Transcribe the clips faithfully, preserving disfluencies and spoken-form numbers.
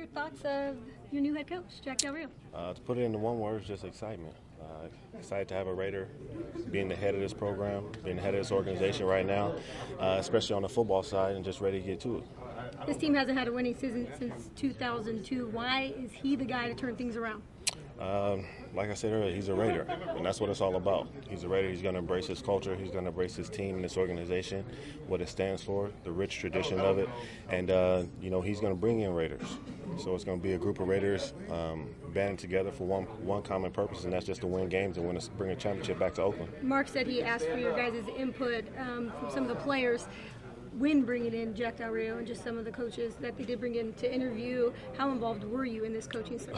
thoughts of your new head coach, Jack Del Rio? Uh, to put it into one word, it's just excitement. Uh, excited to have a Raider being the head of this program, being the head of this organization right now, uh, especially on the football side, and just ready to get to it. This team hasn't had a winning season since two thousand two. Why is he the guy to turn things around? Um, like I said earlier, he's a Raider, and that's what it's all about. He's a Raider. He's going to embrace his culture. He's going to embrace his team and this organization, what it stands for, the rich tradition of it. And, uh, you know, he's going to bring in Raiders. So it's going to be a group of Raiders um, banding together for one one common purpose, and that's just to win games and win a, bring a championship back to Oakland. Mark said he asked for your guys' input um, from some of the players when bringing in Jack Del Rio and just some of the coaches that they did bring in to interview. How involved were you in this coaching search?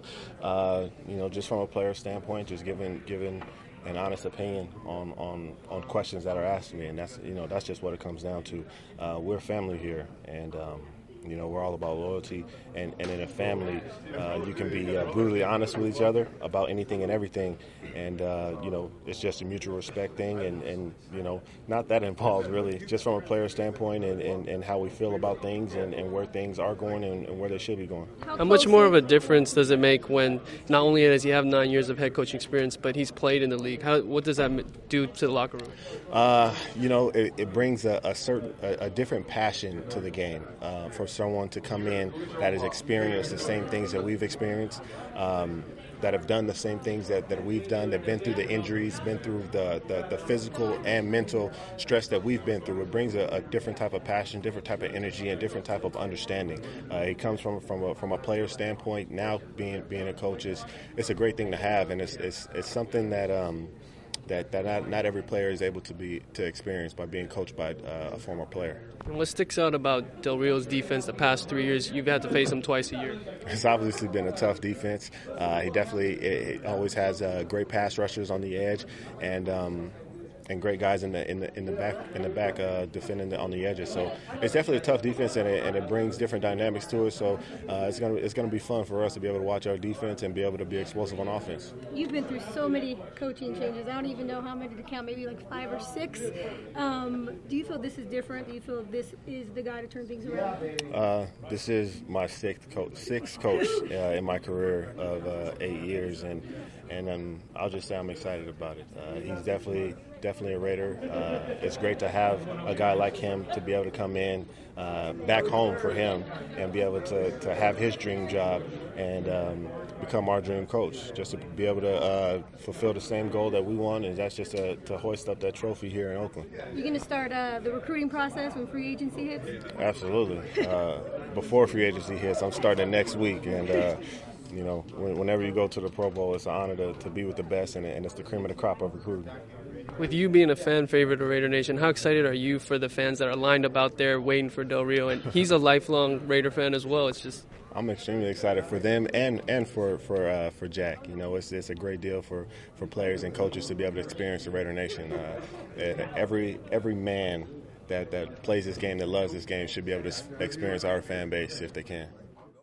uh, you know, just from a player standpoint, just giving giving an honest opinion on, on, on questions that are asked me, and that's you know that's just what it comes down to. Uh, we're family here, and um, you know we're all about loyalty, and, and in a family, uh, you can be uh, brutally honest with each other about anything and everything, and uh, you know it's just a mutual respect thing, and, and you know not that involved really, just from a player standpoint, and, and, and how we feel about things, and, and where things are going, and, and where they should be going. How much more of a difference does it make when not only does he have nine years of head coaching experience, but he's played in the league? How, what does that do to the locker room? Uh, you know, it, it brings a, a certain, a, a different passion to the game uh, for someone to come in that has experienced the same things that we've experienced, um, that have done the same things that, that we've done, that have been through the injuries, been through the, the, the physical and mental stress that we've been through. It brings a, a different type of passion, different type of energy, and different type of understanding. Uh, it comes from from a, from a player standpoint. Now being being a coach is it's a great thing to have, and it's it's, it's something that um, that, that not, not every player is able to be to experience by being coached by uh, a former player. And what sticks out about Del Rio's defense the past three years? You've had to face him twice a year. It's obviously been a tough defense. Uh, he definitely it, it always has uh, great pass rushers on the edge, and um, and great guys in the in the in the back in the back uh, defending the, on the edges. So it's definitely a tough defense, and it, and it brings different dynamics to it. So uh, it's gonna it's gonna be fun for us to be able to watch our defense and be able to be explosive on offense. You've been through so many coaching changes. I don't even know how many to count. Maybe like five or six. Um, do you feel this is different? Do you feel this is the guy to turn things around? Uh, this is my sixth coach, sixth coach uh, in my career of uh, eight years, and and um, I'll just say I'm excited about it. Uh, he's definitely. Definitely a Raider. Uh, it's great to have a guy like him to be able to come in uh, back home for him and be able to, to have his dream job and um, become our dream coach. Just to be able to uh, fulfill the same goal that we want, and that's just to, to hoist up that trophy here in Oakland. You're going to start uh, the recruiting process when free agency hits? Absolutely. Uh, before free agency hits, I'm starting next week, and uh, you know, whenever you go to the Pro Bowl, it's an honor to, to be with the best, and, and it's the cream of the crop of recruiting. With you being a fan favorite of Raider Nation, how excited are you for the fans that are lined up out there waiting for Del Rio? And he's a lifelong Raider fan as well. It's just I'm extremely excited for them and, and for for uh, for Jack. You know, it's it's a great deal for, for players and coaches to be able to experience the Raider Nation. Uh, every every man that, that plays this game, that loves this game, should be able to experience our fan base if they can.